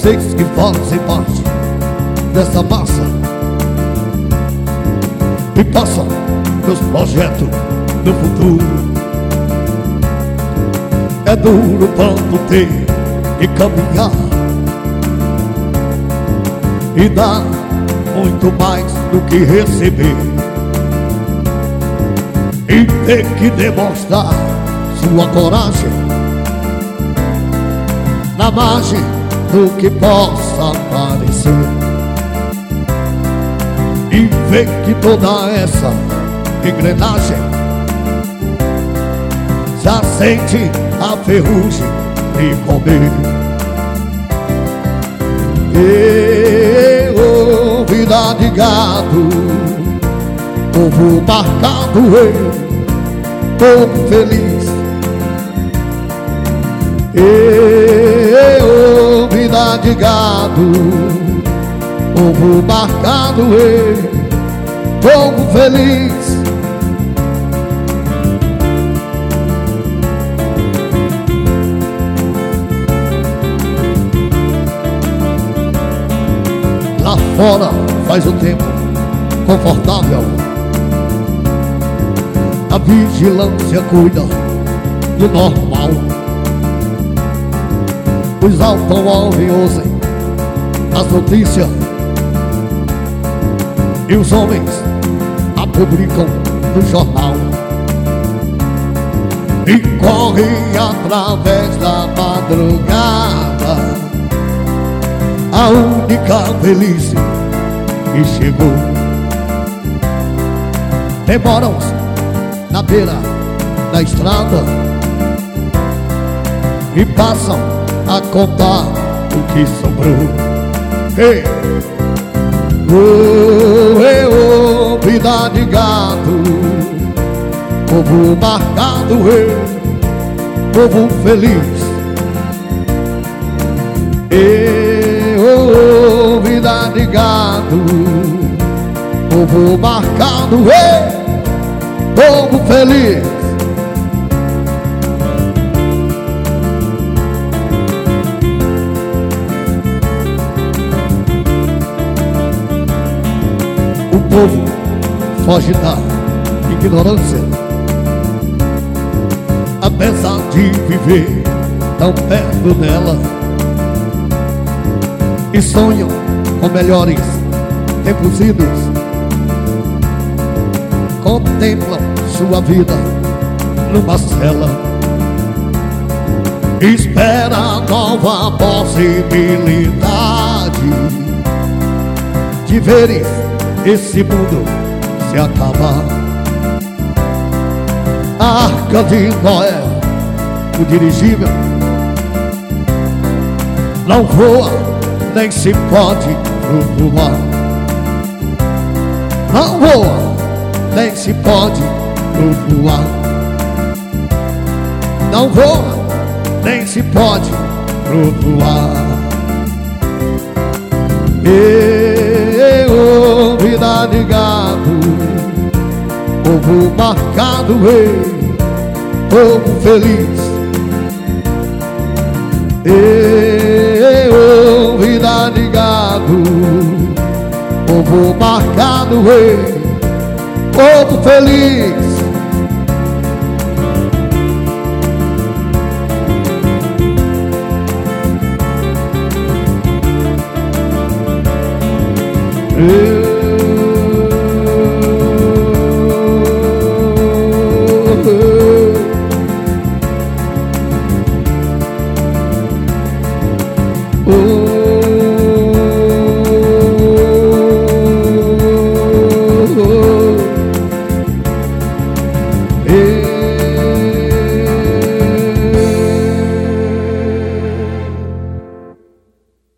vocês que fazem parte dessa massa e passam meus projetos no futuro. É duro quando ter que caminhar e dar muito mais do que receber, e ter que demonstrar sua coragem na margem do que possa parecer, e ver que toda essa engrenagem já sente a ferrugem de comer. Eu, vida de gado, povo marcado, eu, povo feliz. Eu, vida de gado, povo marcado, eu, povo feliz. Lá fora faz um tempo confortável, a vigilância cuida do normal. Os automóveis ouvem as notícias e os homens a publicam no jornal, e correm através da madrugada a única velhice que chegou. Demoram-se na beira da estrada e passam a contar o que sobrou. Ei, oh, vida de gato, povo marcado, ei, povo feliz. Ei, oh, vida de gato, povo marcado, ei, povo feliz. O povo foge da ignorância, apesar de viver tão perto dela, e sonham com melhores tempos idos. Contemplam sua vida numa cela, espera a nova possibilidade de verem esse mundo se acabar. A arca de Noé, o dirigível, não voa nem se pode flutuar. Não voa nem se pode flutuar. Não voa nem se pode flutuar. Eu, vida de gado, povo marcado, ei, povo feliz. Eu, vida de gado, povo marcado, ei, povo feliz. Oh,